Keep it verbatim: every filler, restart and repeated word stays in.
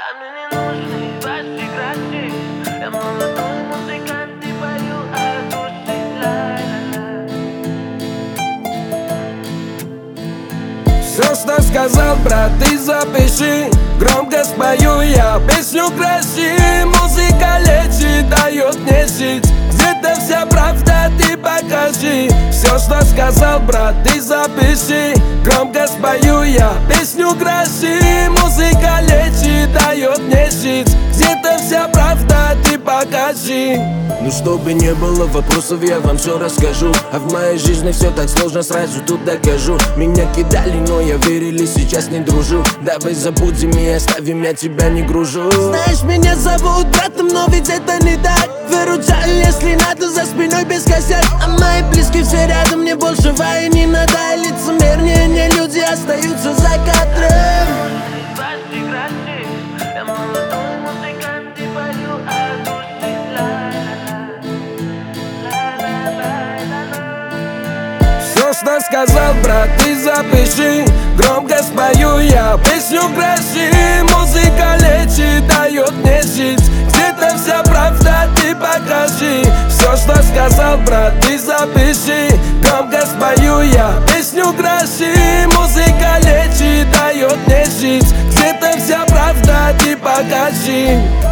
А мне не нужны ваши гроши. Я молодой музыкант и пою от души. Ла-ла-ла. Все, что сказал, брат, ты запиши. Громко спою я песню краси. Музыка лечит, дает мне жить. Где-то вся правда, ты покажи. Все, что сказал, брат, ты запиши. Громко спою я песню краси. Музыка лечит, дает мне жить. Где-то вся правда, ты покажи. Ну чтобы не было вопросов, я вам все расскажу. А в моей жизни все так сложно, сразу тут докажу. Меня кидали, но я верили, сейчас не дружу. Давай забудем и оставим, я тебя не гружу. Знаешь, меня зовут братом, но ведь это не так. Выручаю, если надо, за спиной без косяк. А мои близкие все рядом, мне больше вай не надо. И лицемернее не люди остаются за кадром. Ваши гроши. Я молодой музыкант и пою от души. Ла-ла-ла. Все, что сказал, брат, ты запиши. Громко спою я песню краси. Музыка лечит, дает мне жить. Где-то вся правда, ты покажи. Все, что сказал, брат, ты запиши. Громко спою я песню краси. Музыка лечит, дает мне жить. Где-то вся правда, ты покажи.